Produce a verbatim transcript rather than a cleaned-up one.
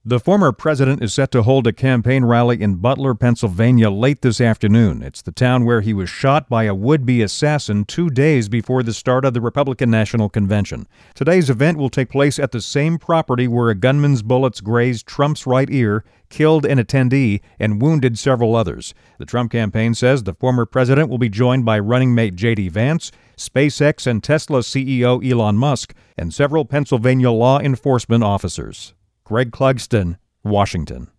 The former president is set to hold a campaign rally in Butler, Pennsylvania late this afternoon. It's the town where he was shot by a would-be assassin two days before the start of the Republican National Convention. Today's event will take place at the same property where a gunman's bullets grazed Trump's right ear, killed an attendee, and wounded several others. The Trump campaign says the former president will be joined by running mate J D Vance, SpaceX and Tesla C E O Elon Musk, and several Pennsylvania law enforcement officers. Greg Clugston, Washington.